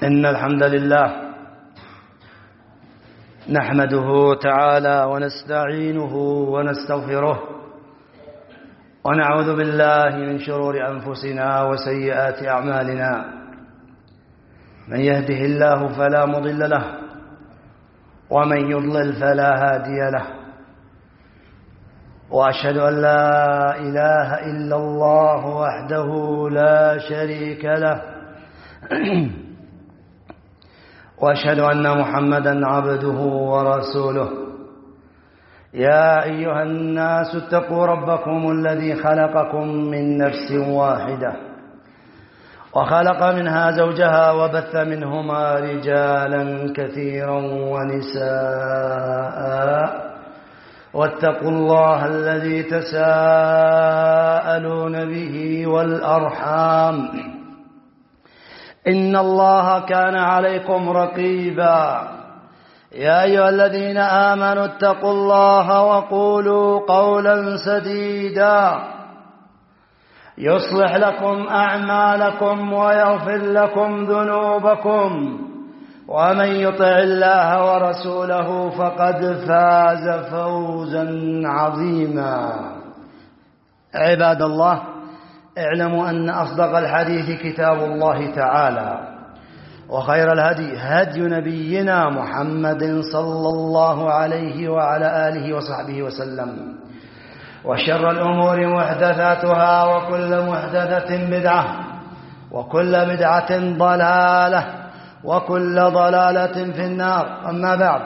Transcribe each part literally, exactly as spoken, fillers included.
إن الحمد لله نحمده تعالى ونستعينه ونستغفره ونعوذ بالله من شرور أنفسنا وسيئات أعمالنا. من يهده الله فلا مضل له ومن يضلل فلا هادي له، وأشهد أن لا إله إلا الله وحده لا شريك له وأشهد أن محمدًا عبده ورسوله. يا أيها الناس اتقوا ربكم الذي خلقكم من نفس واحدة وخلق منها زوجها وبث منهما رجالا كثيرا ونساء، واتقوا الله الذي تساءلون به والأرحام، إن الله كان عليكم رقيبا. يا أيها الذين آمنوا اتقوا الله وقولوا قولا سديدا يصلح لكم أعمالكم ويغفر لكم ذنوبكم، ومن يطع الله ورسوله فقد فاز فوزا عظيما. عباد الله، اعلموا أن أصدق الحديث كتاب الله تعالى، وخير الهدي هدي نبينا محمد صلى الله عليه وعلى آله وصحبه وسلم، وشر الأمور محدثاتها، وكل محدثة بدعة، وكل بدعة ضلالة، وكل ضلالة في النار. أما بعد،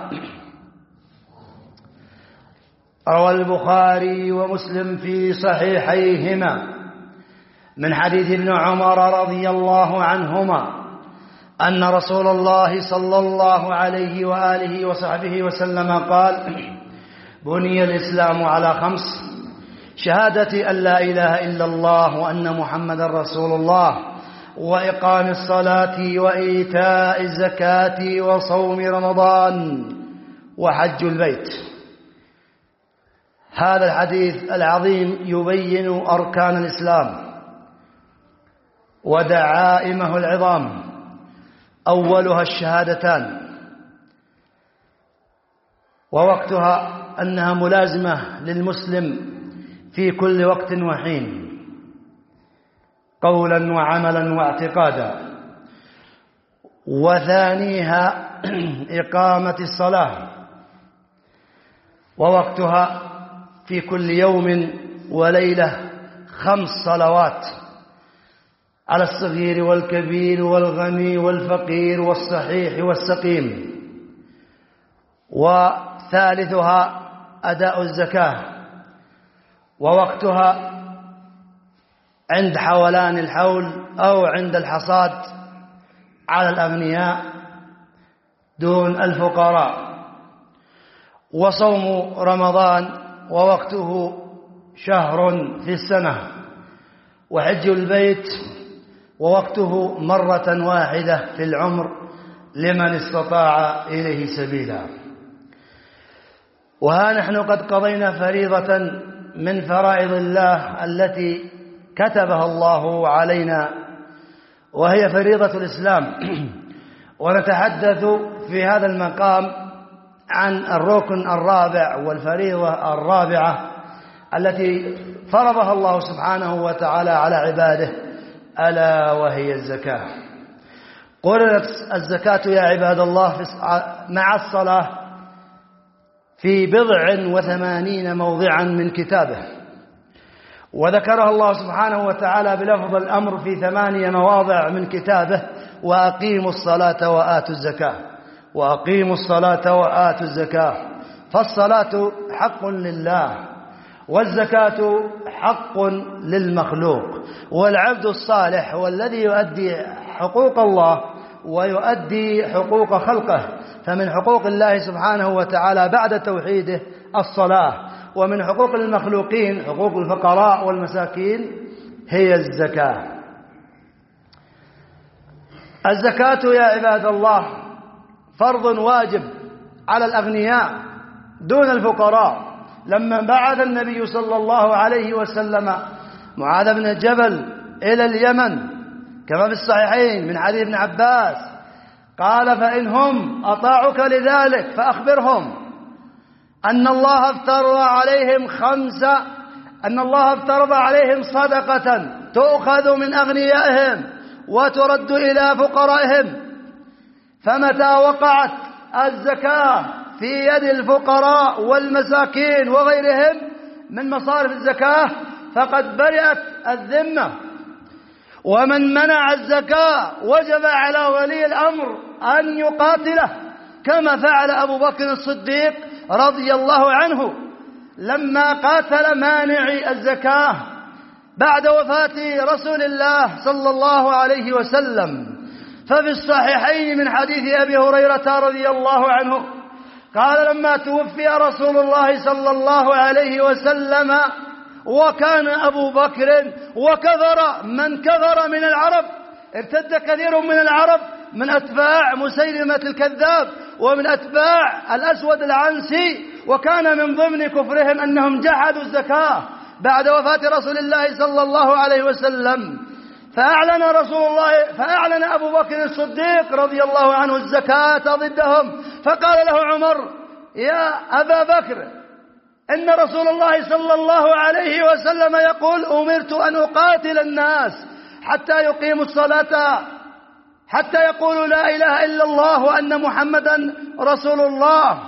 روى البخاري ومسلم في صحيحيهما من حديث ابن عمر رضي الله عنهما أن رسول الله صلى الله عليه وآله وصحبه وسلم قال: بني الإسلام على خمس: شهادة أن لا إله إلا الله وأن محمدا رسول الله، وإقام الصلاة، وإيتاء الزكاة، وصوم رمضان، وحج البيت. هذا الحديث العظيم يبين أركان الإسلام ودعائمه العظام، أولها الشهادتان، ووقتها أنها ملازمة للمسلم في كل وقت وحين، قولا وعملا واعتقادا. وثانيها إقامة الصلاة، ووقتها في كل يوم وليلة خمس صلوات على الصغير والكبير والغني والفقير والصحيح والسقيم. وثالثها أداء الزكاة، ووقتها عند حولان الحول أو عند الحصاد على الأغنياء دون الفقراء. وصوم رمضان، ووقته شهر في السنة. وحج البيت، ووقته مرة واحدة في العمر لمن استطاع إليه سبيلا. وها نحن قد قضينا فريضة من فرائض الله التي كتبها الله علينا، وهي فريضة الإسلام. ونتحدث في هذا المقام عن الركن الرابع والفريضة الرابعة التي فرضها الله سبحانه وتعالى على عباده، ألا وهي الزكاة. قرنت الزكاة يا عباد الله مع الصلاة في بضع وثمانين موضعا من كتابه، وذكرها الله سبحانه وتعالى بلفظ الأمر في ثمانية مواضع من كتابه: وأقيموا الصلاة وآتوا الزكاة، وأقيموا الصلاة وآتوا الزكاة. فالصلاة حق لله، والزكاة حق للمخلوق، والعبد الصالح هو الذي يؤدي حقوق الله ويؤدي حقوق خلقه. فمن حقوق الله سبحانه وتعالى بعد توحيده الصلاة، ومن حقوق المخلوقين حقوق الفقراء والمساكين هي الزكاة. الزكاة يا عباد الله فرض واجب على الأغنياء دون الفقراء. لما بعث النبي صلى الله عليه وسلم معاذ بن جبل إلى اليمن كما في الصحيحين من حديث ابن عباس قال فإنهم أطاعوك لذلك فأخبرهم أن الله افترض عليهم خمسة أن الله افترض عليهم صدقة تؤخذ من أغنيائهم وترد إلى فقرائهم، فمتى وقعت الزكاة في يد الفقراء والمساكين وغيرهم من مصارف الزكاة فقد برئت الذمة. ومن منع الزكاة وجب على ولي الأمر أن يقاتله، كما فعل أبو بكر الصديق رضي الله عنه لما قاتل مانعي الزكاة بعد وفاة رسول الله صلى الله عليه وسلم. ففي الصحيحين من حديث أبي هريرة رضي الله عنه قال لما توفي رسول الله صلى الله عليه وسلم وكان أبو بكر وكثر من كثر من العرب، ارتد كثير من العرب من أتباع مسيلمة الكذاب ومن أتباع الأسود العنسي، وكان من ضمن كفرهم أنهم جحدوا الزكاة بعد وفاة رسول الله صلى الله عليه وسلم. فأعلن رسول الله فأعلن أبو بكر الصديق رضي الله عنه الزكاة ضدهم، فقال له عمر يا أبا بكر إن رسول الله صلى الله عليه وسلم يقول أمرت أن أقاتل الناس حتى يقيموا الصلاة حتى يقولوا لا إله إلا الله وأن محمدا رسول الله.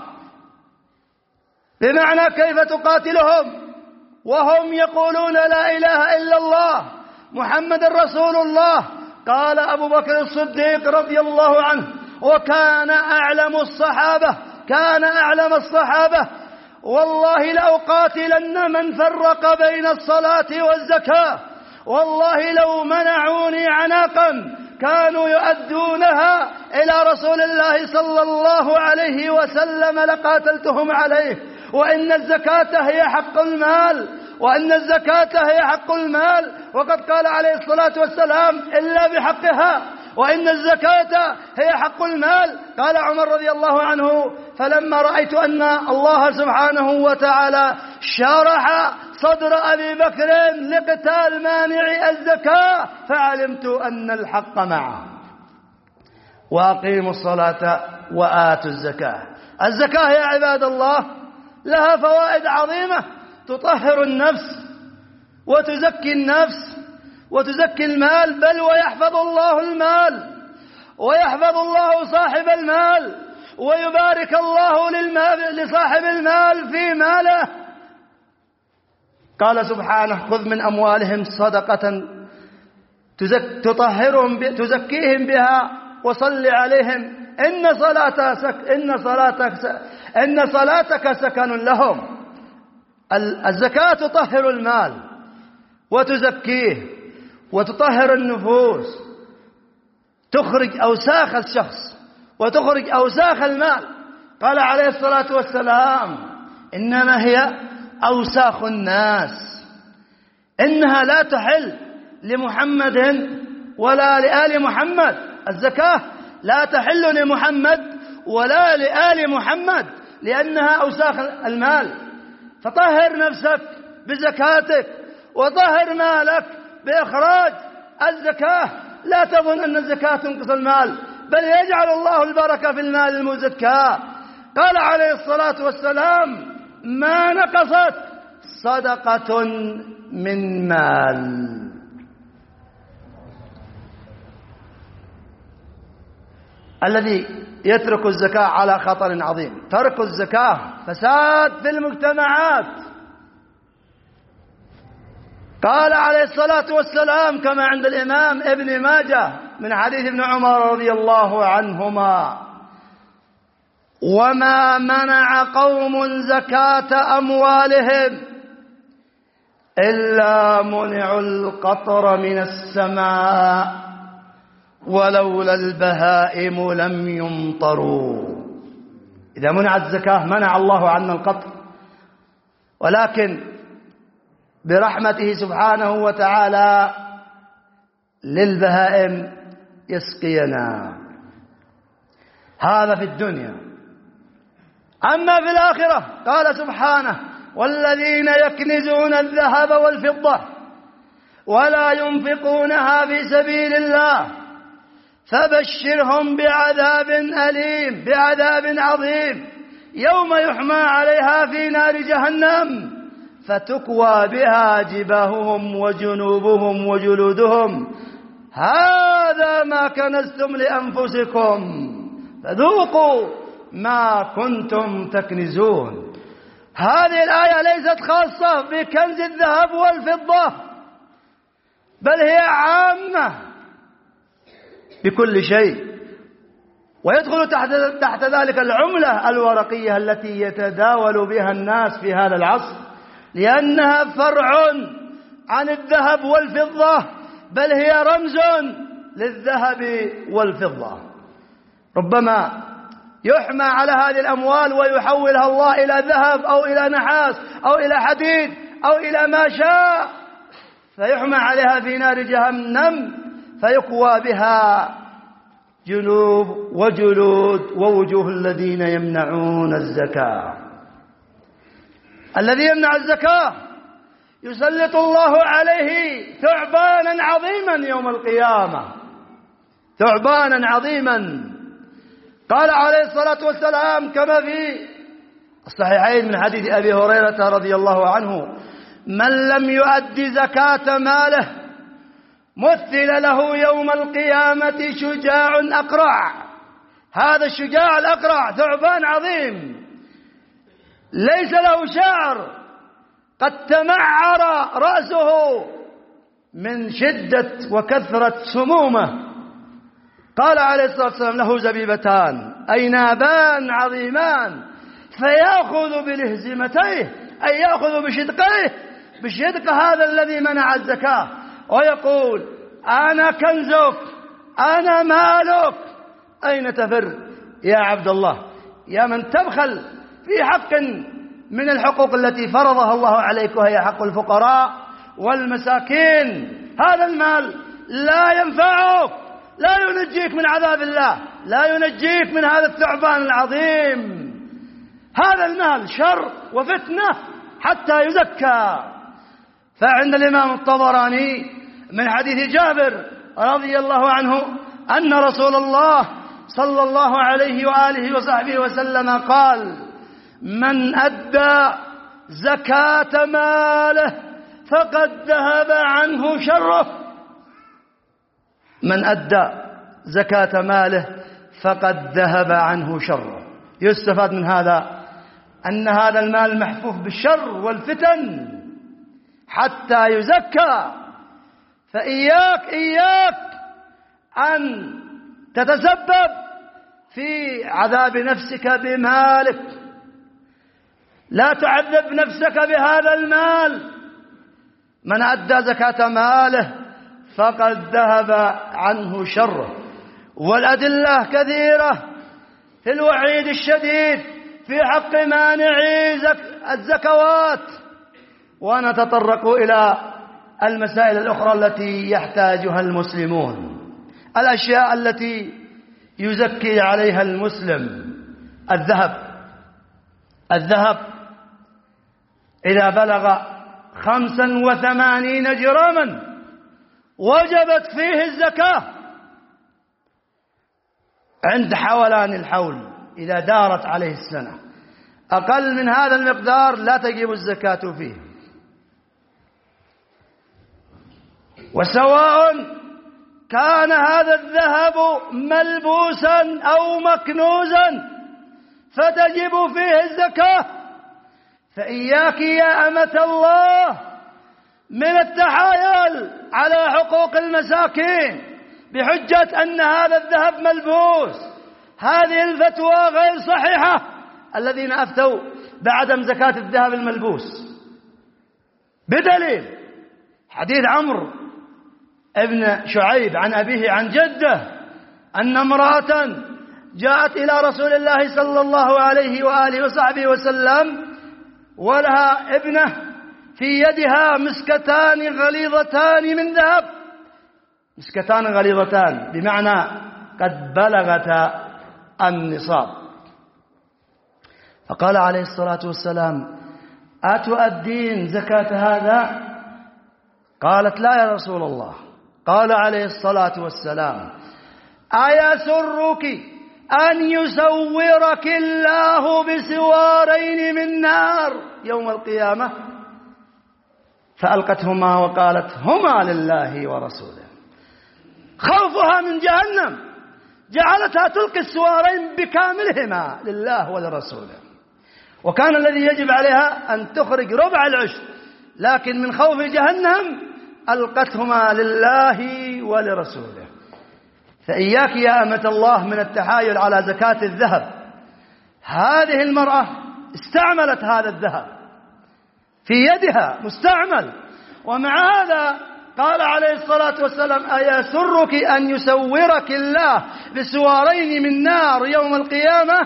بمعنى كيف تقاتلهم وهم يقولون لا إله إلا الله محمد رسول الله؟ قال أبو بكر الصديق رضي الله عنه وكان أعلم الصحابة كان أعلم الصحابة والله لأقاتلن من فرق بين الصلاة والزكاة، والله لو منعوني عناقا كانوا يؤدونها إلى رسول الله صلى الله عليه وسلم لقاتلتهم عليه، وإن الزكاة هي حق المال وأن الزكاة هي حق المال، وقد قال عليه الصلاة والسلام إلا بحقها، وإن الزكاة هي حق المال. قال عمر رضي الله عنه فلما رأيت أن الله سبحانه وتعالى شرح صدر أبي بكر لقتال مانع الزكاة فعلمت أن الحق معه. وأقيموا الصلاة وآتوا الزكاة. الزكاة يا عباد الله لها فوائد عظيمة، تطهر النفس وتزكي النفس وتزكي المال، بل ويحفظ الله المال ويحفظ الله صاحب المال ويبارك الله للمال لصاحب المال في ماله. قال سبحانه خذ من أموالهم صدقة تزك تطهرهم تزكيهم بها وصل عليهم إن صلاتك إن صلاتك إن صلاتك سكن لهم. الزكاة تطهر المال وتزكيه وتطهر النفوس، تخرج أوساخ الشخص وتخرج أوساخ المال. قال عليه الصلاة والسلام إنما هي أوساخ الناس، إنها لا تحل لمحمد ولا لآل محمد. الزكاة لا تحل لمحمد ولا لآل محمد لأنها أوساخ المال. فطهر نفسك بزكاتك وطهر مالك بإخراج الزكاة. لا تظن أن الزكاة تنقص المال، بل يجعل الله البركة في المال المزكى. قال عليه الصلاة والسلام ما نقصت صدقة من مال. الذي يترك الزكاة على خطر عظيم. ترك الزكاة فساد في المجتمعات. قال عليه الصلاة والسلام كما عند الإمام ابن ماجه من حديث ابن عمر رضي الله عنهما وما منع قوم زكاة أموالهم إلا منعوا القطر من السماء ولولا البهائم لم يمطروا. إذا منعت الزكاة منع الله عنا القطر، ولكن برحمته سبحانه وتعالى للبهائم يسقينا. هذا في الدنيا. أما في الآخرة قال سبحانه والذين يكنزون الذهب والفضة ولا ينفقونها في سبيل الله فبشرهم بعذاب أليم، بعذاب عظيم، يوم يحمى عليها في نار جهنم فتكوى بها جباههم وجنوبهم وجلودهم، هذا ما كنزتم لأنفسكم فذوقوا ما كنتم تكنزون. هذه الآية ليست خاصة بكنز الذهب والفضة، بل هي عامة بكل شيء، ويدخل تحت تحت ذلك العملة الورقية التي يتداول بها الناس في هذا العصر، لأنها فرع عن الذهب والفضة، بل هي رمز للذهب والفضة. ربما يحمى على هذه الأموال ويحولها الله إلى ذهب أو إلى نحاس أو إلى حديد أو إلى ما شاء، فيحمى عليها في نار جهنم فيكوى بها جنوب وجلود ووجوه الذين يمنعون الزكاة. الذي يمنع الزكاة يسلط الله عليه ثعبانا عظيما يوم القيامة، ثعبانا عظيما. قال عليه الصلاة والسلام كما في الصحيحين من حديث أبي هريرة رضي الله عنه: من لم يؤد زكاة ماله مثل له يوم القيامة شجاع أقرع. هذا الشجاع الأقرع ثعبان عظيم ليس له شعر، قد تمعر رأسه من شدة وكثرة سمومه. قال عليه الصلاة والسلام: له زبيبتان أي نابان عظيمان، فيأخذ بلهزمتيه أي يأخذ بشدقيه، بشدق هذا الذي منع الزكاة، ويقول: أنا كنزك، أنا مالك، أين تفر يا عبد الله، يا من تبخل في حق من الحقوق التي فرضها الله عليك، وهي حق الفقراء والمساكين. هذا المال لا ينفعك، لا ينجيك من عذاب الله، لا ينجيك من هذا الثعبان العظيم. هذا المال شر وفتنة حتى يزكى. فعند الإمام الطبراني من حديث جابر رضي الله عنه أن رسول الله صلى الله عليه وآله وصحبه وسلم قال: من أدى زكاة ماله فقد ذهب عنه شره. من أدى زكاة ماله فقد ذهب عنه شره. يستفاد من هذا أن هذا المال محفوف بالشر والفتن حتى يزكى. فإياك إياك أن تتسبب في عذاب نفسك بمالك، لا تعذب نفسك بهذا المال. من أدى زكاة ماله فقد ذهب عنه شره. والأدلة كثيرة في الوعيد الشديد في حق مانعي الزكوات، ونتطرق إلى المسائل الأخرى التي يحتاجها المسلمون. الأشياء التي يزكي عليها المسلم: الذهب. الذهب إذا بلغ خمسا وثمانين جراما وجبت فيه الزكاة عند حولان الحول، إذا دارت عليه السنة. أقل من هذا المقدار لا تجب الزكاة فيه. وسواء كان هذا الذهب ملبوسا أو مكنوزا فتجب فيه الزكاة. فإياك يا أمة الله من التحايل على حقوق المساكين بحجة أن هذا الذهب ملبوس. هذه الفتوى غير صحيحة. الذين أفتوا بعدم زكاة الذهب الملبوس بدليل حديث عمرو ابن شعيب عن أبيه عن جده أن امرأة جاءت إلى رسول الله صلى الله عليه وآله وصحبه وسلم ولها ابنة في يدها مسكتان غليظتان من ذهب. مسكتان غليظتان بمعنى قد بلغتا النصاب. فقال عليه الصلاة والسلام: أتؤدين زكاة هذا؟ قالت: لا يا رسول الله. قال عليه الصلاة والسلام: أيسرك أن يسورك الله بسوارين من نار يوم القيامة؟ فألقتهما وقالت هما لله ورسوله. خوفها من جهنم جعلتها تلقي السوارين بكاملهما لله ولرسوله، وكان الذي يجب عليها أن تخرج ربع العشر، لكن من خوف جهنم ألقتهما لله ولرسوله. فإياك يا أمة الله من التحايل على زكاة الذهب. هذه المرأة استعملت هذا الذهب في يدها مستعمل، ومع هذا قال عليه الصلاة والسلام أيسرك أن يسورك الله بسوارين من نار يوم القيامة؟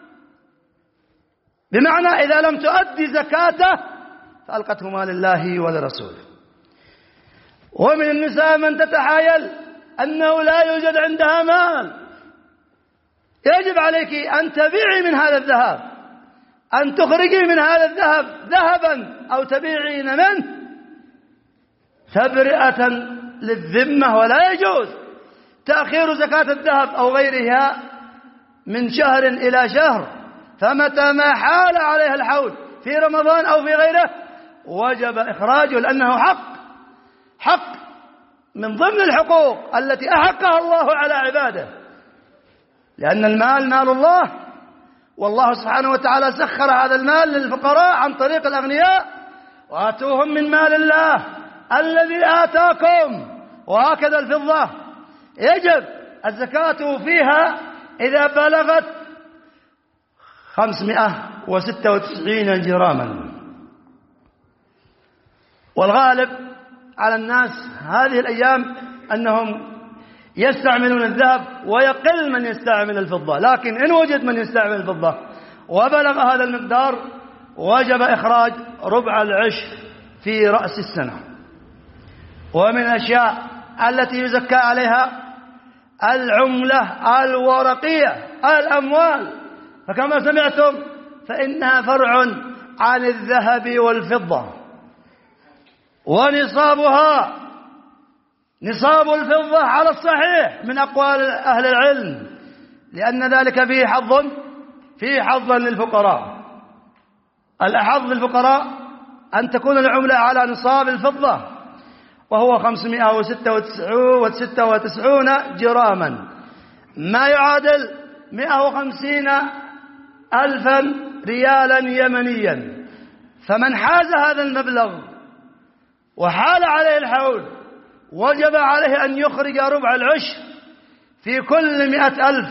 بمعنى إذا لم تؤدي زكاته فألقتهما لله ولرسوله. ومن النساء من تتحايل أنه لا يوجد عندها مال. يجب عليك أن تبيعي من هذا الذهب، أن تخرجي من هذا الذهب ذهبا أو تبيعين منه تبرئة للذمة. ولا يجوز تأخير زكاة الذهب أو غيرها من شهر إلى شهر، فمتى ما حال عليها الحول في رمضان أو في غيره وجب إخراجه، لأنه حق حق من ضمن الحقوق التي أحقها الله على عباده، لأن المال مال الله، والله سبحانه وتعالى سخر هذا المال للفقراء عن طريق الأغنياء، وآتوهم من مال الله الذي آتاكم. وهكذا الفضة يجب الزكاة فيها إذا بلغت خمسمائة وستة وتسعين جراما. والغالب على الناس هذه الأيام أنهم يستعملون الذهب ويقل من يستعمل الفضة، لكن إن وجد من يستعمل الفضة وبلغ هذا المقدار وجب إخراج ربع العشر في رأس السنة. ومن الأشياء التي يزكى عليها العملة الورقية، الأموال، فكما سمعتم فإنها فرع عن الذهب والفضة، ونصابها نصاب الفضة على الصحيح من أقوال أهل العلم، لأن ذلك فيه حظ فيه حظا للفقراء. الأحظ للفقراء أن تكون العملة على نصاب الفضة، وهو خمسمائة وستة وتسعين جراما، ما يعادل مائة وخمسين ألفا ريالا يمنيا. فمن حاز هذا المبلغ وحال عليه الحول وجب عليه أن يخرج ربع العشر في كل مئة ألف،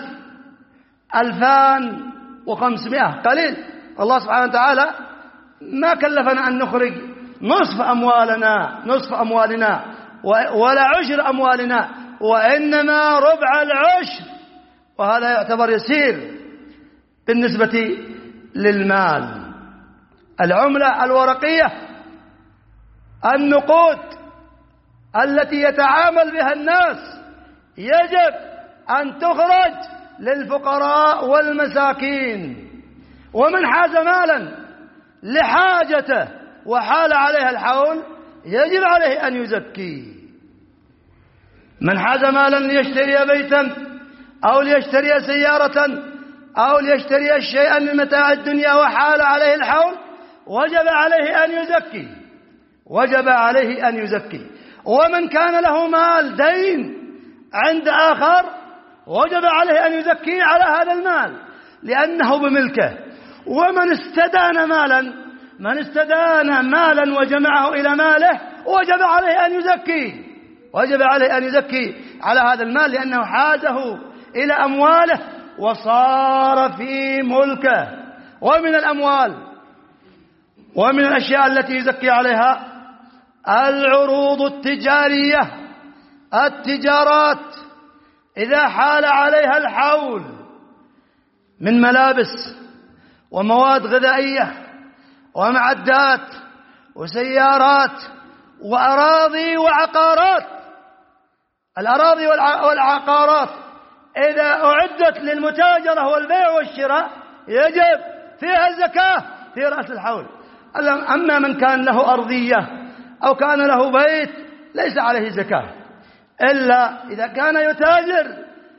ألفان وخمسمائة قليل. الله سبحانه وتعالى ما كلفنا أن نخرج نصف أموالنا نصف أموالنا ولا عشر أموالنا، وإنما ربع العشر، وهذا يعتبر يسير بالنسبة للمال. العملة الورقية، النقود التي يتعامل بها الناس، يجب أن تخرج للفقراء والمساكين. ومن حاز مالا لحاجته وحال عليها الحول يجب عليه أن يزكي. من حاز مالا ليشتري بيتا أو ليشتري سيارة أو ليشتري شيئا من متاع الدنيا وحال عليه الحول وجب عليه أن يزكي وجب عليه أن يزكي. ومن كان له مال دين عند آخر وجب عليه أن يزكي على هذا المال لأنه بملكه. ومن استدان مالا من استدان مالا وجمعه إلى ماله وجب عليه أن يزكي وجب عليه أن يزكي على هذا المال لأنه حازه إلى أمواله وصار في ملكه. ومن الأموال ومن الأشياء التي يزكي عليها العروض التجارية، التجارات إذا حال عليها الحول من ملابس ومواد غذائية ومعدات وسيارات وأراضي وعقارات. الأراضي والعقارات إذا أعدت للمتاجرة والبيع والشراء يجب فيها الزكاة في رأس الحول. أما من كان له أرضية أو كان له بيت ليس عليه زكاة، إلا إذا كان يتاجر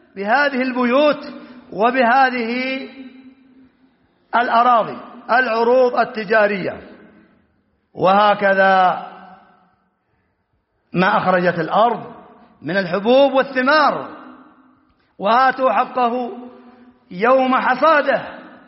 بهذه البيوت وبهذه الأراضي العروض التجارية. وهكذا ما أخرجت الأرض من الحبوب والثمار، وآتوا حقه يوم حصاده.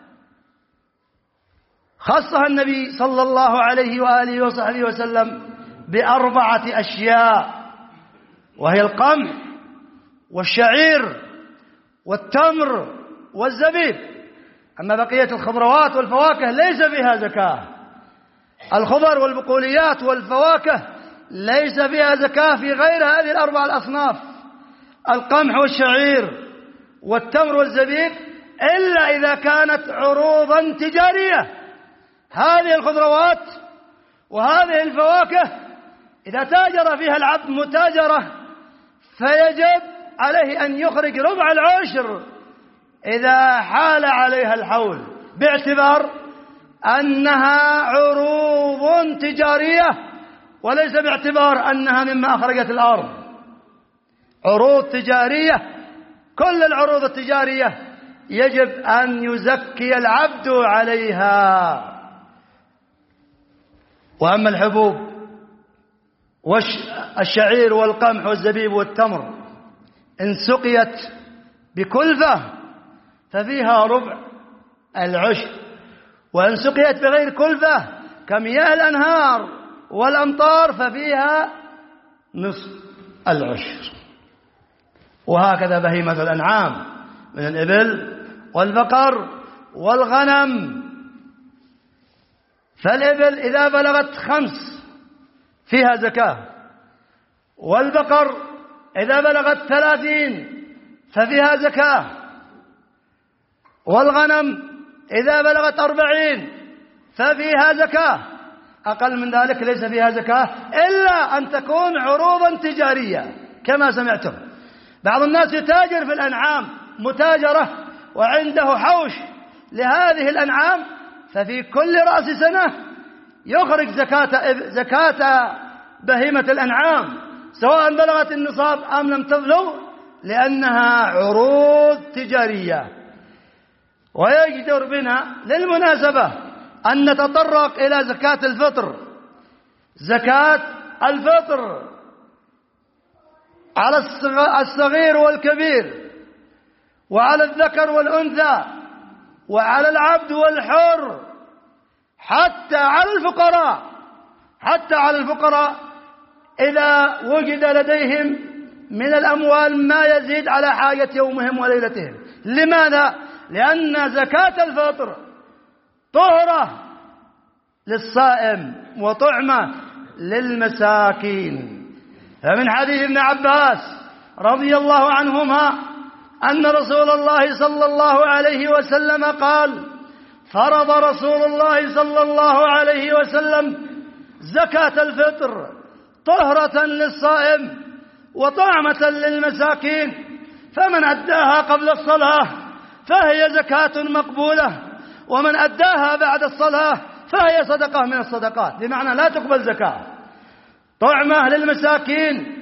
خصها النبي صلى الله عليه وآله وصحبه وسلم بأربعة أشياء، وهي القمح والشعير والتمر والزبيب. أما بقية الخضروات والفواكه ليس فيها زكاة. الخضر والبقوليات والفواكه ليس فيها زكاة في غير هذه الأربع الأصناف، القمح والشعير والتمر والزبيب، إلا إذا كانت عروضا تجارية. هذه الخضروات وهذه الفواكه إذا تاجر فيها العبد متاجرة فيجب عليه أن يخرج ربع العشر إذا حال عليها الحول، باعتبار أنها عروض تجارية وليس باعتبار أنها مما أخرجت الأرض. عروض تجارية، كل العروض التجارية يجب أن يزكي العبد عليها. وأما الحبوب والشعير والقمح والزبيب والتمر إن سقيت بكلفة ففيها ربع العشر، وإن سقيت بغير كلفة كمياه الأنهار والأمطار ففيها نصف العشر. وهكذا بهيمة الأنعام من الإبل والبقر والغنم. فالإبل إذا بلغت خمس فيها زكاة، والبقر إذا بلغت ثلاثين ففيها زكاة، والغنم إذا بلغت أربعين ففيها زكاة. أقل من ذلك ليس فيها زكاة إلا أن تكون عروضا تجارية كما سمعتم. بعض الناس يتاجر في الأنعام متاجرة وعنده حوش لهذه الأنعام، ففي كل رأس سنة يخرج زكاة, زكاة بهيمة الأنعام سواء بلغت النصاب أم لم تبلغ، لأنها عروض تجارية. ويجدر بنا للمناسبة أن نتطرق إلى زكاة الفطر. زكاة الفطر على الصغير والكبير، وعلى الذكر والأنثى، وعلى العبد والحر، حتى على الفقراء، حتى على الفقراء إذا وجد لديهم من الأموال ما يزيد على حاجة يومهم وليلتهم. لماذا؟ لأن زكاة الفطر طهرة للصائم وطعمة للمساكين. فمن حديث ابن عباس رضي الله عنهما أن رسول الله صلى الله عليه وسلم قال: فرض رسول الله صلى الله عليه وسلم زكاة الفطر طهرة للصائم وطعمة للمساكين، فمن أداها قبل الصلاة فهي زكاة مقبولة، ومن أداها بعد الصلاة فهي صدقة من الصدقات، بمعنى لا تقبل زكاة. طعمة للمساكين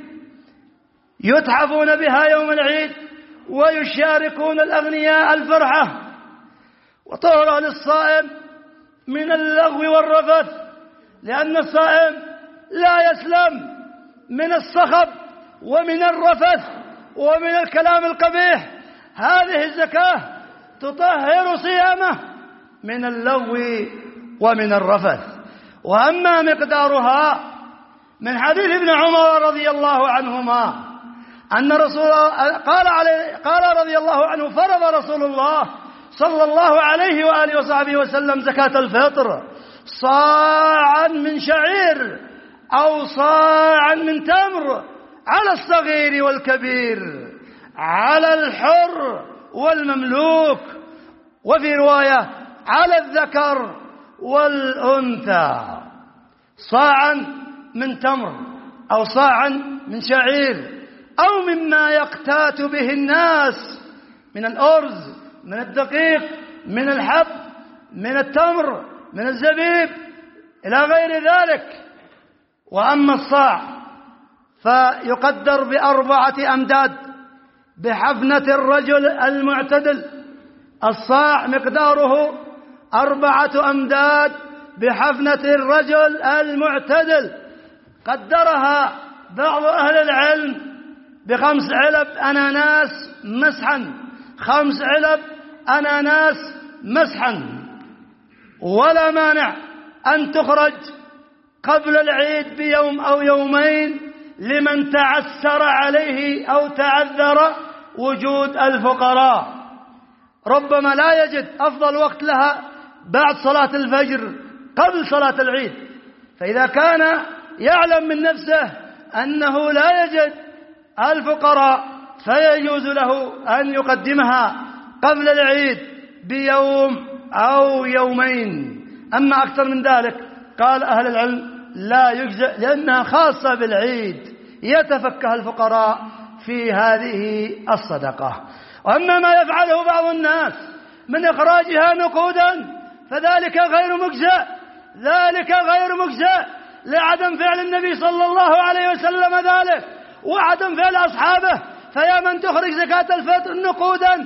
يتحفون بها يوم العيد ويشاركون الأغنياء الفرحة، وطهرة للصائم من اللغو والرفث، لأن الصائم لا يسلم من الصخب ومن الرفث ومن الكلام القبيح. هذه الزكاة تطهر صيامه من اللغو ومن الرفث. وأما مقدارها من حديث ابن عمر رضي الله عنهما أن رسول قال عليه قال رضي الله عنه: فرض رسول الله صلى الله عليه وآله وصحبه وسلم زكاة الفطر صاعا من شعير أو صاعا من تمر على الصغير والكبير، على الحر والمملوك، وفي رواية على الذكر والأنثى. صاعا من تمر أو صاعا من شعير أو مما يقتات به الناس من الأرز، من الدقيق، من الحب، من التمر، من الزبيب إلى غير ذلك. وأما الصاع فيقدر بأربعة أمداد بحفنة الرجل المعتدل، الصاع مقداره أربعة أمداد بحفنة الرجل المعتدل، قدرها بعض أهل العلم بخمس علب أناناس مسحا، خمس علب أناناس مسحا. ولا مانع أن تخرج قبل العيد بيوم أو يومين لمن تعسر عليه أو تعذر وجود الفقراء، ربما لا يجد أفضل وقت لها بعد صلاة الفجر قبل صلاة العيد، فإذا كان يعلم من نفسه أنه لا يجد الفقراء فيجوز له أن يقدمها قبل العيد بيوم أو يومين. أما أكثر من ذلك قال أهل العلم لا يجزئ، لأنها خاصة بالعيد يتفكه الفقراء في هذه الصدقة. وأما ما يفعله بعض الناس من إخراجها نقودا فذلك غير مجزئ، ذلك غير مجزئ لعدم فعل النبي صلى الله عليه وسلم ذلك وعدم فعل أصحابه. فيا من تخرج زكاة الفطر نقودا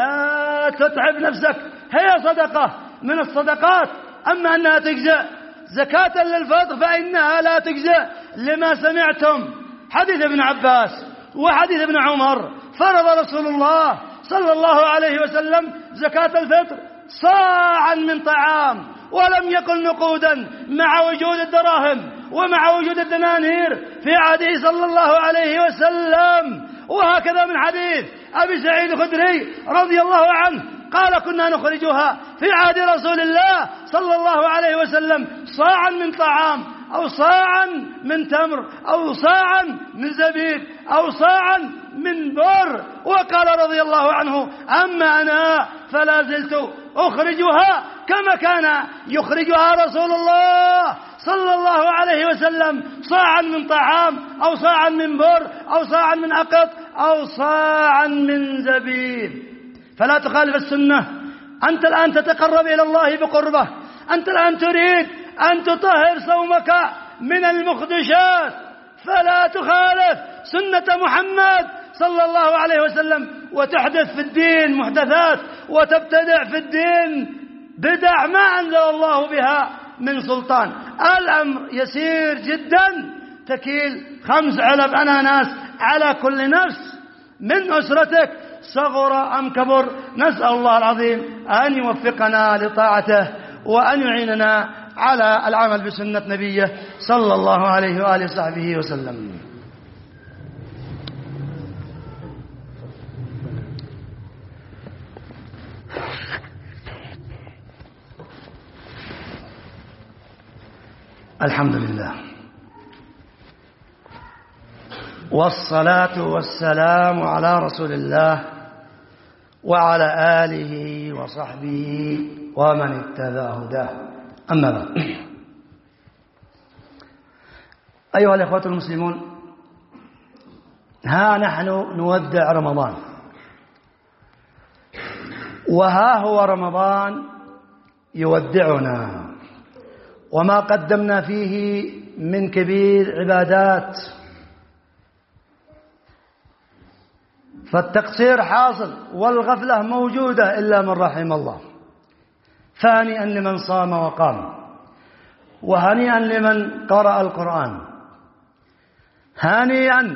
لا تتعب نفسك، هي صدقة من الصدقات. أما أنها تجزئ زكاة للفطر فإنها لا تجزئ، لما سمعتم حديث ابن عباس وحديث ابن عمر، فرض رسول الله صلى الله عليه وسلم زكاة الفطر صاعا من طعام، ولم يقل نقودا مع وجود الدراهم ومع وجود الدنانير في عهده صلى الله عليه وسلم. وهكذا من حديث أبي سعيد الخدري رضي الله عنه قال كنا نخرجها في عهد رسول الله صلى الله عليه وسلم صاعا من طعام أو صاعا من تمر أو صاعا من زبيب أو صاعا من بر. وقال رضي الله عنه أما أنا فلا زلت أخرجها كما كان يخرجها رسول الله صلى الله عليه وسلم صاعا من طعام أو صاعا من بر أو صاعا من أقط أو صاعا من زبيب. فلا تخالف السنة. أنت الآن تتقرب إلى الله بقربه، أنت الآن تريد أن تطهر صومك من المخدشات، فلا تخالف سنة محمد صلى الله عليه وسلم وتحدث في الدين محدثات وتبتدع في الدين بدع ما أنزل الله بها من سلطان. الأمر يسير جدا، تكيل خمس علب أناناس على كل نفس من أسرتك صغر أم كبر. نسأل الله العظيم أن يوفقنا لطاعته وأن يعيننا على العمل بسنة نبيه صلى الله عليه وآله وصحبه وسلم. الحمد لله والصلاة والسلام على رسول الله وعلى آله وصحبه ومن اتبع هداه. أما بعد، أيها الإخوة المسلمون، ها نحن نودع رمضان، وها هو رمضان يودعنا، وما قدمنا فيه من كبير عبادات، فالتقصير حاصل والغفلة موجودة إلا من رحم الله. فهنيئا لمن صام وقام، وهنيئا لمن قرأ القرآن، هنيئا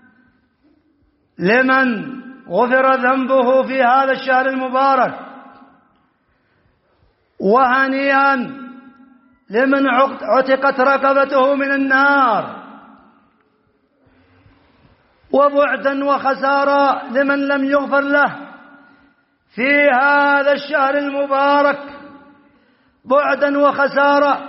لمن غفر ذنبه في هذا الشهر المبارك، وهنيئا لمن عتقت رقبته من النار، وبعدا وخسارة لمن لم يغفر له في هذا الشهر المبارك، بعدا وخسارة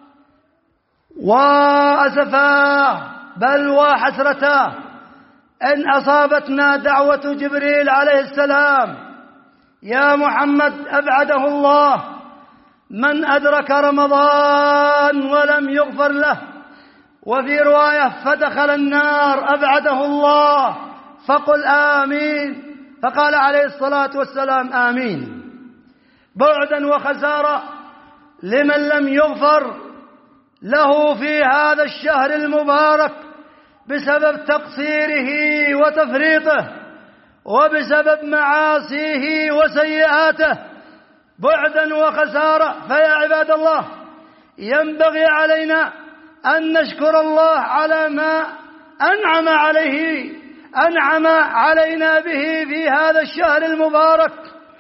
وأسفاه بل وحسرته إن أصابتنا دعوة جبريل عليه السلام يا محمد أبعده الله من أدرك رمضان ولم يغفر له، وفي رواية فدخل النار أبعده الله، فقل آمين. فقال عليه الصلاة والسلام آمين. بعدا وخسارة لمن لم يغفر له في هذا الشهر المبارك بسبب تقصيره وتفريطه وبسبب معاصيه وسيئاته بعدا وخسارة. فيا عباد الله، ينبغي علينا أن نشكر الله على ما أنعم عليه أنعم علينا به في هذا الشهر المبارك،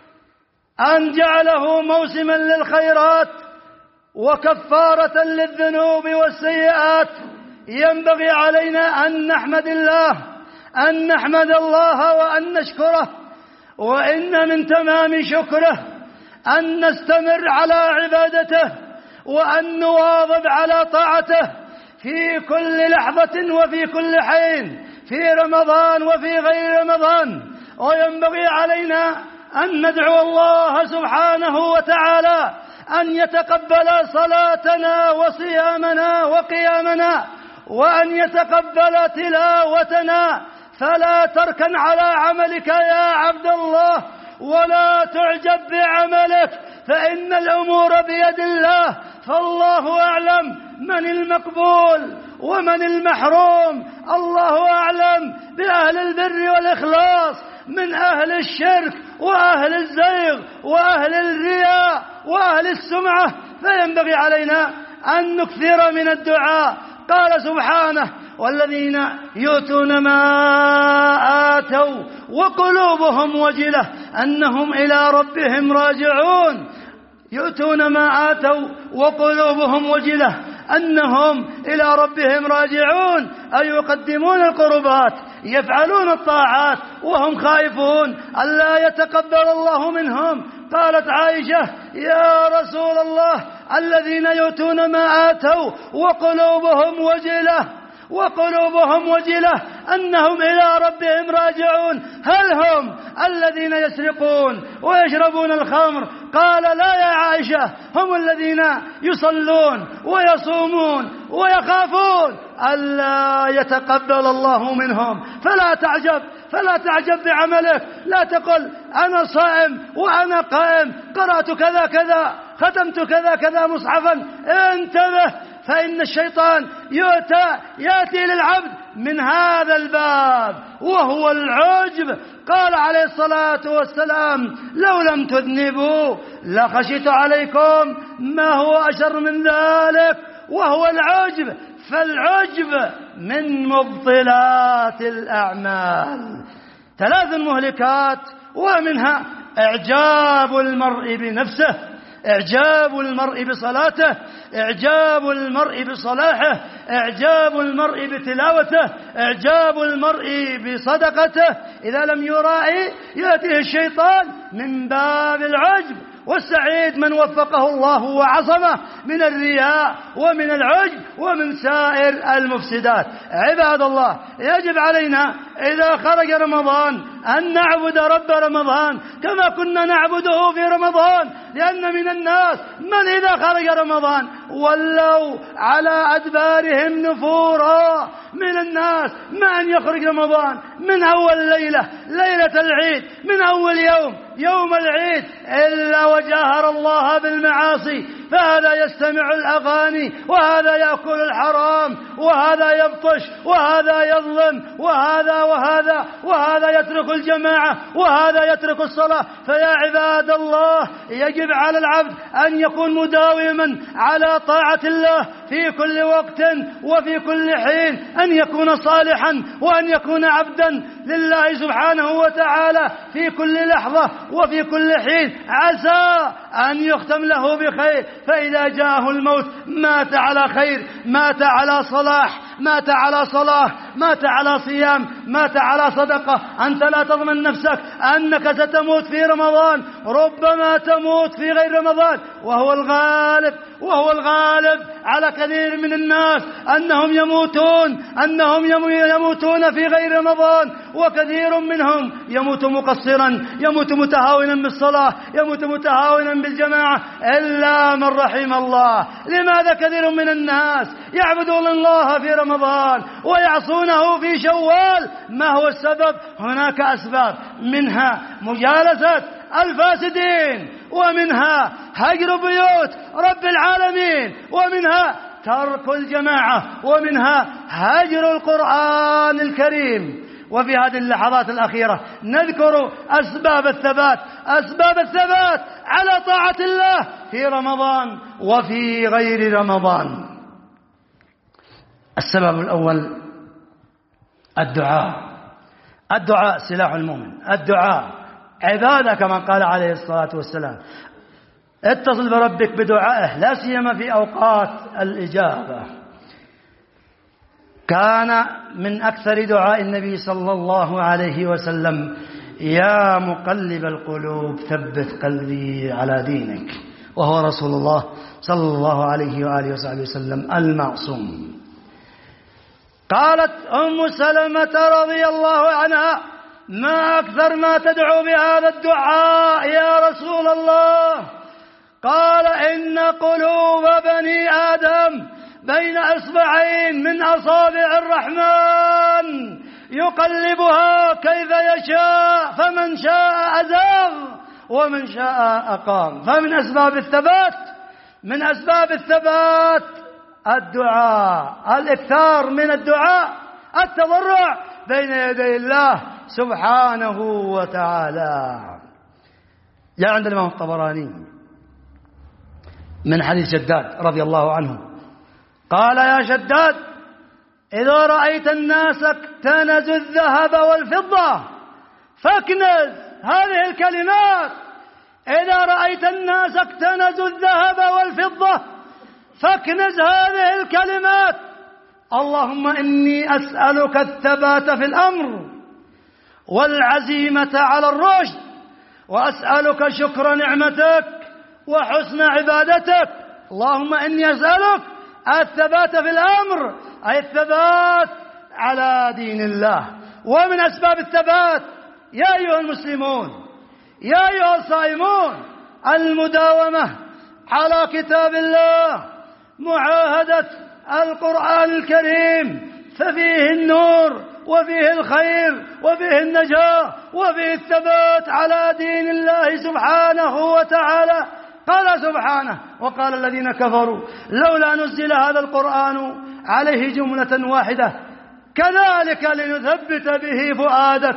أن جعله موسما للخيرات وكفارة للذنوب والسيئات. ينبغي علينا أن نحمد الله أن نحمد الله وأن نشكره، وإن من تمام شكره أن نستمر على عبادته وأن نواظب على طاعته في كل لحظة وفي كل حين، في رمضان وفي غير رمضان. وينبغي علينا أن ندعو الله سبحانه وتعالى أن يتقبل صلاتنا وصيامنا وقيامنا، وأن يتقبل تلاوتنا. فلا تركن على عملك يا عبد الله، ولا تعجب بعملك، فإن الأمور بيد الله. فالله أعلم من المقبول ومن المحروم. الله أعلم بأهل البر والإخلاص من أهل الشرك وأهل الزيغ وأهل الرياء وأهل السمعة. فينبغي علينا أن نكثر من الدعاء. قال سبحانه: والذين يؤتون ما آتوا وقلوبهم وجلة أنهم إلى ربهم راجعون. يؤتون ما آتوا وقلوبهم وجلة أنهم إلى ربهم راجعون، أي يقدمون القربات، يفعلون الطاعات وهم خائفون ألا يتقبل الله منهم. قالت عائشة: يا رسول الله، الذين يؤتون ما آتوا وقلوبهم وجلة وقلوبهم وجلة أنهم إلى ربهم راجعون، هل هم الذين يسرقون ويشربون الخمر؟ قال: لا يا عائشة، هم الذين يصلون ويصومون ويخافون ألا يتقبل الله منهم. فلا تعجب فلا تعجب بعملك، لا تقل أنا صائم وأنا قائم، قرأت كذا كذا، ختمت كذا كذا مصحفا. انتبه، فإن الشيطان يؤتى يأتي للعبد من هذا الباب وهو العجب. قال عليه الصلاة والسلام: لو لم تذنبوا لخشيت عليكم ما هو أشر من ذلك، وهو العجب. فالعجب من مبطلات الأعمال. ثلاث مهلكات، ومنها إعجاب المرء بنفسه، إعجاب المرء بصلاته، إعجاب المرء بصلاحه، إعجاب المرء بتلاوته، إعجاب المرء بصدقته. إذا لم يراعي يأتيه الشيطان من باب العجب. والسعيد من وفقه الله وعصمه من الرياء ومن العجب ومن سائر المفسدات. عباد الله، يجب علينا إذا خرج رمضان أن نعبد رب رمضان كما كنا نعبده في رمضان، لأن من الناس من إذا خرج رمضان ولوا على أدبارهم نفورا. من الناس من يخرج رمضان من أول ليلة ليلة العيد، من أول يوم يوم العيد، إلا وجاهر الله بالمعاصي، فهذا يستمع الأغاني، وهذا يأكل الحرام، وهذا يبطش، وهذا يظلم، وهذا وهذا وهذا يترك الجماعة، وهذا يترك الصلاة. فيا عباد الله، يجب على العبد أن يكون مداوما على طاعة الله في كل وقت وفي كل حين، أن يكون صالحا وأن يكون عبدا لله سبحانه وتعالى في كل لحظة وفي كل حين، عسى أن يختم له بخير. فإذا جاءه الموت مات على خير، مات على صلاح، مات على صلاة، مات على صيام، مات على صدقة. أنت لا تضمن نفسك أنك ستموت في رمضان، ربما تموت في غير رمضان. وهو الغالب وهو الغالب على كثير من الناس أنهم يموتون أنهم يموتون في غير رمضان، وكثير منهم يموت مقصرا، يموت متهاونا بالصلاة، يموت متهاونا بالجماعة، إلا من رحم الله. لماذا كثير من الناس يعبدون الله في رمضان ويعصونه في شوال؟ ما هو السبب؟ هناك أسباب، منها مجالسة الفاسدين، ومنها هجر بيوت رب العالمين، ومنها ترك الجماعة، ومنها هجر القرآن الكريم. وفي هذه اللحظات الأخيرة نذكر أسباب الثبات أسباب الثبات على طاعة الله في رمضان وفي غير رمضان. السبب الأول الدعاء. الدعاء سلاح المؤمن، الدعاء عبادة كما قال عليه الصلاة والسلام. اتصل بربك بدعائه لا سيما في أوقات الإجابة. كان من أكثر دعاء النبي صلى الله عليه وسلم: يا مقلب القلوب ثبت قلبي على دينك، وهو رسول الله صلى الله عليه وآله وصحبه وسلم المعصوم. قالت أم سلمة رضي الله عنها: ما أكثر ما تدعو بهذا الدعاء يا رسول الله؟ قال: إن قلوب بني آدم بين إصبعين من أصابع الرحمن يقلبها كيف يشاء، فمن شاء أزاغ ومن شاء أقام. فمن أسباب الثبات من أسباب الثبات الدعاء، الإكثار من الدعاء، التضرع بين يدي الله سبحانه وتعالى. جاء عند الإمام الطبراني من حديث شداد رضي الله عنه قال: يا شداد، إذا رأيت الناس اكتنزوا الذهب والفضة فاكنز هذه الكلمات. إذا رأيت الناس اكتنزوا الذهب والفضة فاكنز هذه الكلمات: اللهم إني أسألك الثبات في الأمر والعزيمة على الرشد، وأسألك شكر نعمتك وحسن عبادتك. اللهم إني أسألك الثبات في الأمر، أي الثبات على دين الله. ومن أسباب الثبات يا أيها المسلمون، يا أيها الصائمون، المداومة على كتاب الله، معاهدة القرآن الكريم، ففيه النور وفيه الخير وفيه النجاة وفيه الثبات على دين الله سبحانه وتعالى. قال سبحانه: وقال الذين كفروا لولا نزل هذا القرآن عليه جملة واحدة كذلك لنثبت به فؤادك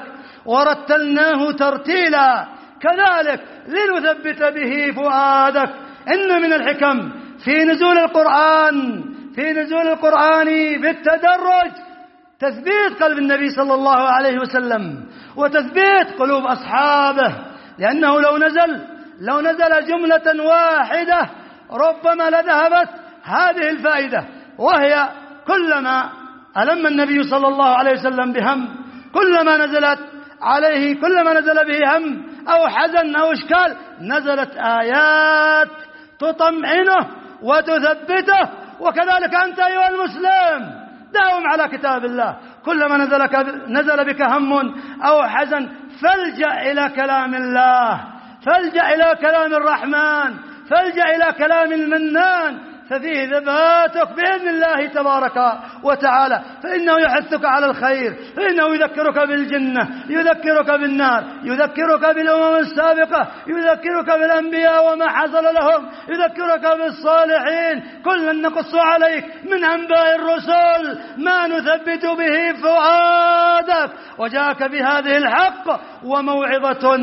ورتلناه ترتيلا. كذلك لنثبت به فؤادك. إن من الحكم في نزول القرآن في نزول القرآن بالتدرج تثبيت قلب النبي صلى الله عليه وسلم وتثبيت قلوب أصحابه، لأنه لو نزل لو نزل جملة واحدة ربما لذهبت هذه الفائدة، وهي كلما ألم النبي صلى الله عليه وسلم بهم، كلما نزلت عليه كلما نزل به هم أو حزن أو إشكال نزلت آيات تطمئنه وتثبته. وكذلك أنت أيها المسلم داوم على كتاب الله، كلما نزلك نزل بك هم أو حزن فالجأ إلى كلام الله، فالجأ إلى كلام الرحمن، فالجأ إلى كلام المنان، ففيه ثباتك بإذن الله تبارك وتعالى. فإنه يحثك على الخير، فإنه يذكرك بالجنة، يذكرك بالنار، يذكرك بالأمم السابقة، يذكرك بالأنبياء وما حصل لهم، يذكرك بالصالحين. كلا نقص عليك من أنباء الرسل ما نثبت به فؤادك، وجاءك بهذه الحق وموعظة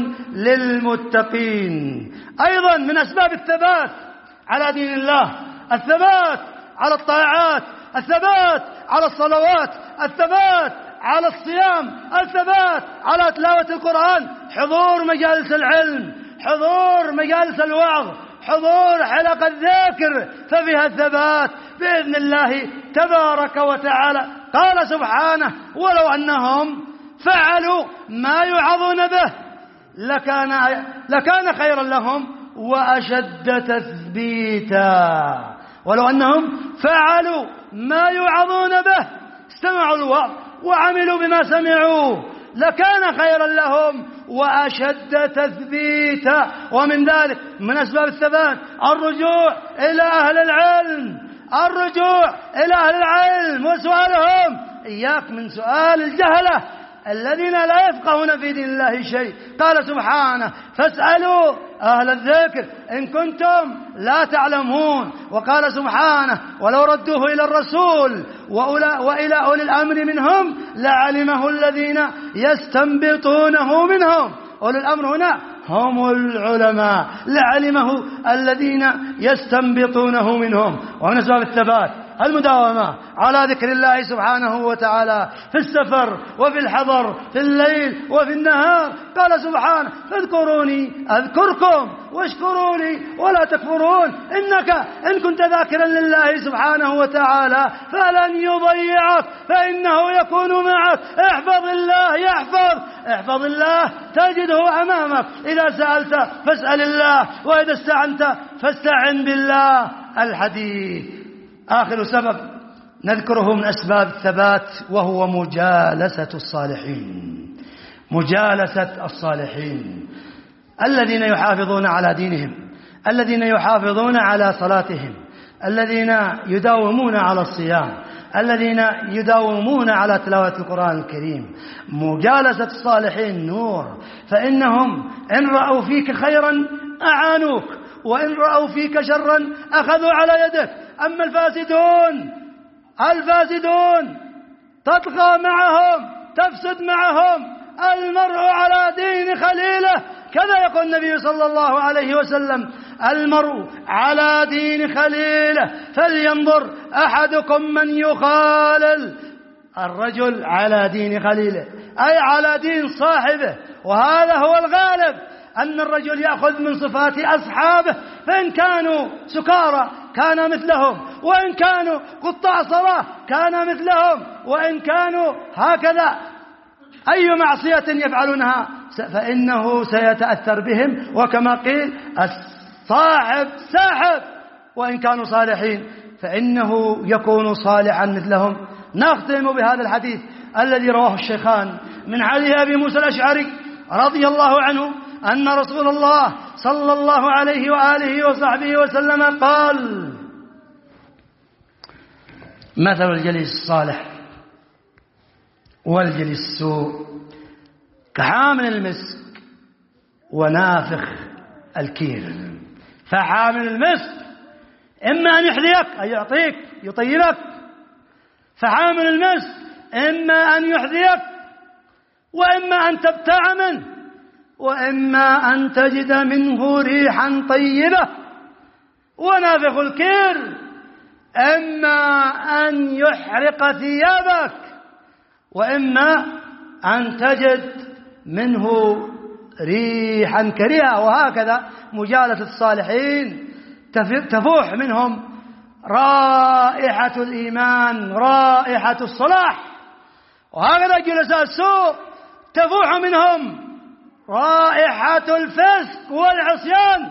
للمتقين. أيضا من أسباب الثبات على دين الله الثبات على الطاعات، الثبات على الصلوات، الثبات على الصيام، الثبات على تلاوة القرآن، حضور مجالس العلم، حضور مجالس الوعظ، حضور حلقة الذكر، ففيها الثبات بإذن الله تبارك وتعالى. قال سبحانه: ولو أنهم فعلوا ما يوعظون به لكان, لكان خيرا لهم وأشد تثبيتا. ولو أنهم فعلوا ما يوعظون به، استمعوا الوعظ وعملوا بما سمعوا، لكان خيرا لهم وأشد تثبيتا. ومن ذلك من أسباب الثبات الرجوع إلى أهل العلم، الرجوع إلى أهل العلم وسؤالهم. إياك من سؤال الجهلة، الذين لا يفقهون في دين الله شيء. قال سبحانه فاسألوا أهل الذكر إن كنتم لا تعلمون. وقال سبحانه ولو ردوه إلى الرسول وإلى أولي الأمر منهم لعلمه الذين يستنبطونه منهم. أولي الأمر هنا هم العلماء، لعلمه الذين يستنبطونه منهم. ومن أسباب الثبات المداومة على ذكر الله سبحانه وتعالى في السفر وفي الحضر، في الليل وفي النهار. قال سبحانه فاذكروني أذكركم واشكروني ولا تكفرون، إنك إن كنت ذاكرا لله سبحانه وتعالى فلن يضيعك فإنه يكون معك. احفظ الله يحفظ، احفظ الله تجده أمامك. إذا سألت فاسأل الله، وإذا استعنت فاستعن بالله. الحديث آخر سبب نذكره من أسباب الثبات وهو مجالسة الصالحين. مجالسة الصالحين الذين يحافظون على دينهم، الذين يحافظون على صلاتهم، الذين يداومون على الصيام، الذين يداومون على تلاوة القرآن الكريم. مجالسة الصالحين نور، فإنهم إن رأوا فيك خيرا أعانوك، وإن رأوا فيك شرا أخذوا على يدك. أما الفاسدون الفاسدون تطغى معهم، تفسد معهم. المرء على دين خليله، كذا يقول النبي صلى الله عليه وسلم المرء على دين خليله فلينظر أحدكم من يخالل. الرجل على دين خليله أي على دين صاحبه. وهذا هو الغالب، أن الرجل يأخذ من صفات أصحابه، فإن كانوا سكارى كان مثلهم، وإن كانوا قطاع صلاة كان مثلهم، وإن كانوا هكذا أي معصية يفعلونها فإنه سيتأثر بهم. وكما قيل الصاحب ساحب، وإن كانوا صالحين فإنه يكون صالحا مثلهم. نختم بهذا الحديث الذي رواه الشيخان من علي أبي موسى الأشعري رضي الله عنه أن رسول الله صلى الله عليه وآله وصحبه وسلم قال مثل الجليس الصالح والجليس السوء كحامل المسك ونافخ الكير. فحامل المسك إما أن يحذيك أي يعطيك يطيبك، فحامل المسك إما أن يحذيك وإما أن تبتاع منه، وإما أن تجد منه ريحا طيبة. ونافخ الكير إما أن يحرق ثيابك، وإما أن تجد منه ريحا كريهة. وهكذا مجالسة الصالحين تفوح منهم رائحة الإيمان، رائحة الصلاح. وهكذا جلساء السوء تفوح منهم رائحة الفسق والعصيان.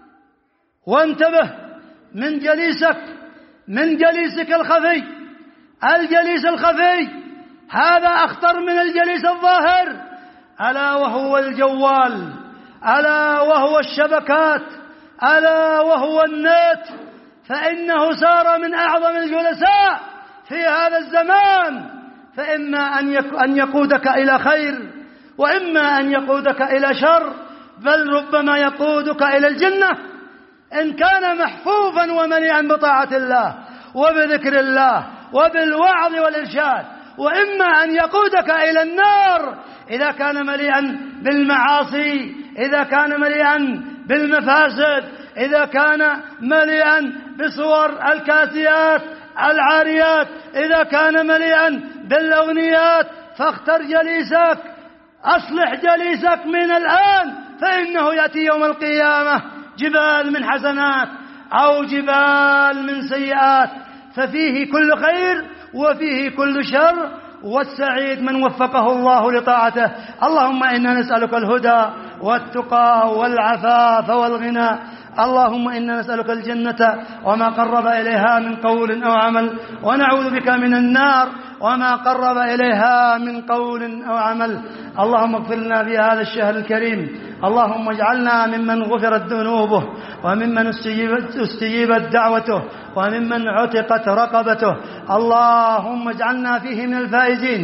وانتبه من جليسك من جليسك الخفي. الجليس الخفي هذا أخطر من الجليس الظاهر، ألا وهو الجوال، ألا وهو الشبكات، ألا وهو النت. فإنه صار من أعظم الجلساء في هذا الزمان. فإما أن يقودك إلى خير، وإما أن يقودك إلى شر، بل ربما يقودك إلى الجنة إن كان محفوفا ومليئا بطاعة الله وبذكر الله وبالوعظ والإرشاد، وإما أن يقودك إلى النار إذا كان مليئا بالمعاصي، إذا كان مليئا بالمفاسد، إذا كان مليئا بصور الكاسيات العاريات، إذا كان مليئا بالأغنيات. فاختر جليسك، أصلح جليسك من الآن، فإنه يأتي يوم القيامة جبال من حسنات أو جبال من سيئات، ففيه كل خير وفيه كل شر. والسعيد من وفقه الله لطاعته. اللهم إنا نسألك الهدى والتقى والعفاف والغنى. اللهم إنا نسألك الجنة وما قرب إليها من قول أو عمل، ونعوذ بك من النار وما قرب إليها من قول أو عمل. اللهم اغفر لنا في هذا الشهر الكريم. اللهم اجعلنا ممن غفرت ذنوبه، وممن استجيبت دعوته، وممن عتقت رقبته. اللهم اجعلنا فيه من الفائزين،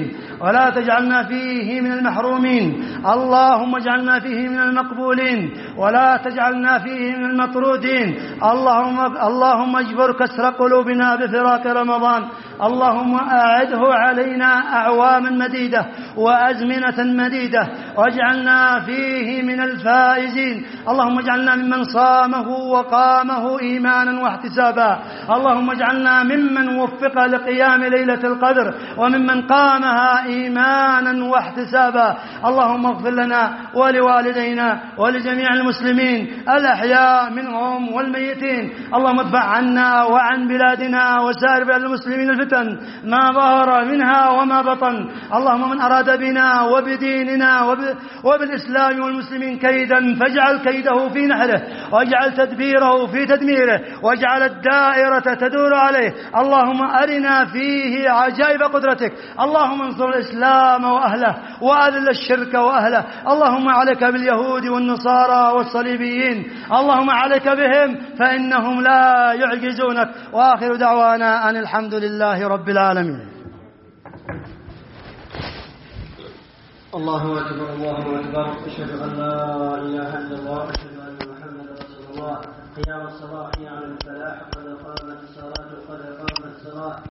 ولا تجعلنا فيه من المحرومين. اللهم اجعلنا فيه من المقبولين ولا تجعلنا فيه من المطرودين. اللهم اللهم اجبر كسر قلوبنا بفراق رمضان. اللهم أعده علينا أعواما مديدة وأزمنة مديدة واجعلنا فيه من الفائزين. اللهم اجعلنا ممن صامه وقامه إيمانا واحتسابا. اللهم اجعلنا ممن وفق لقيام ليلة القدر وممن قامها إيمانا واحتسابا. اللهم اغفر لنا ولوالدينا ولجميع المسلمين الأحياء منهم والميتين. اللهم ادفع عنا وعن بلادنا وسائر بلاد المسلمين الفتن ما ظهر منها وما بطن. اللهم من أراد بنا وبديننا وبالإسلام والمسلمين كيدا فاجعل كيده في نحره واجعل تدبيره في تدميره واجعل الدائرة تدور عليه. اللهم أرنا فيه عجائب قدرتك. اللهم انصر الإسلام وأهله وأذل الشرك وأهله. اللهم عليك باليهود والنصارى والصليبيين. اللهم عليك بهم فإنهم لا يعجزونك. وآخر دعوانا أن الحمد لله رب العالمين. الله أكبر الله أكبر. أشهد أن لا إله إلا الله أشهد أن محمدا رسول الله. قيام الصلاة حي على الفلاح قد قامت الصلاة قد قامت الصلاة.